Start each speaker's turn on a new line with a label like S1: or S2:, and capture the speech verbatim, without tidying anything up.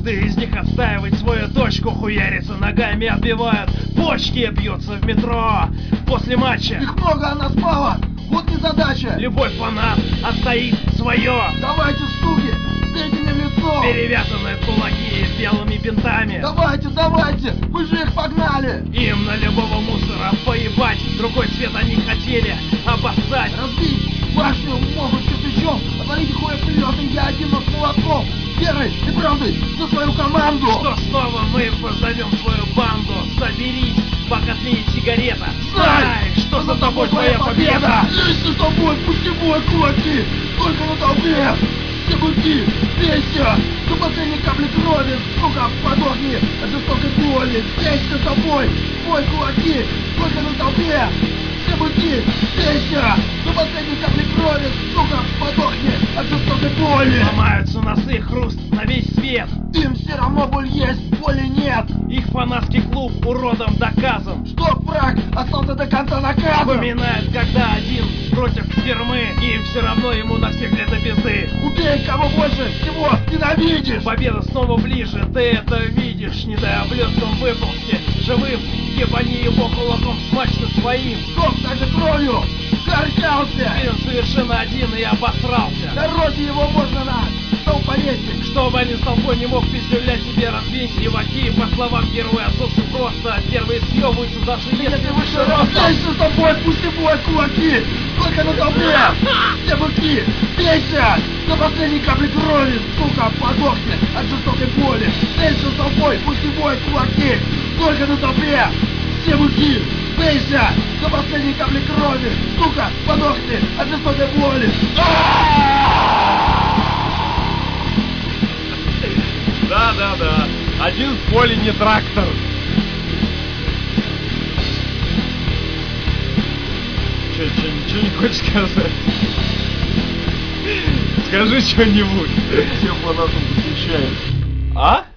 S1: Каждый из них отстаивает свою точку, хуярится ногами, отбивают почки, бьются в метро после матча.
S2: Их много, а нас мало, вот незадача.
S1: Любой фанат отстоит свое.
S2: Давайте, суки, бейте мне в лицо.
S1: Перевязаны кулаки белыми бинтами.
S2: Давайте, давайте, мы же их погнали.
S1: Им на любого мусора поебать. Другой цвет они хотели обоссать.
S2: Разбить башню могут кирпичом, отвалить хуя прилеты, я один, но с молотком. Верой и правдой за свою команду.
S1: Что снова мы позовем свою банду. Соберись, пока тлеет сигарета.
S2: Знай,
S1: что за тобой твоя победа.
S2: Если с тобой, пусти бой, кулаки, только на толпе. Все быки, бейся, до последней капли крови, сука, подохни от жестокой боли. Бейся с тобой, бой, кулаки, только на толпе. Все быки, бейся, до последней капли крови, сука, подохни от жестокой боли.
S1: Ломаются носы, хруст на весь свет.
S2: Им все равно боль есть, боли нет.
S1: Их фанатский клуб уродом доказан.
S2: Что враг остался до конца наказан.
S1: Вспоминают, когда один против фирмы, им все равно ему на всех лет до пизды.
S2: Убей кого больше всего ненавидишь.
S1: Победа снова ближе, ты это видишь. Не дай облеском выползти живым. Ебани его кулаком смачно своим.
S2: Стоп, даже кровью зарычался.
S1: Теперь он совершенно один и обосрался.
S2: Дороги его можно на стол повесить.
S1: Чтобы один с толпой не мог пиздюля себе развесить. Леваки, по словам героя, отсутствуют просто. Первые съебываются, даже если выше роста.
S2: Бейся с тобой, пусти бой, кулаки, только на толпе. Все быки, бейся до последней капли крови, сука, подохни от жестокой боли. Бейся с толпой, пусти бой, кулаки, только на толпе. Все быки, бейся до последней капли крови, сука, подохни от жестокой боли.
S3: Да-да-да, один в поле не трактор. Че, че, ничего не хочешь сказать? Скажи что-нибудь.
S2: Всем фанатам посвящаю.
S3: А?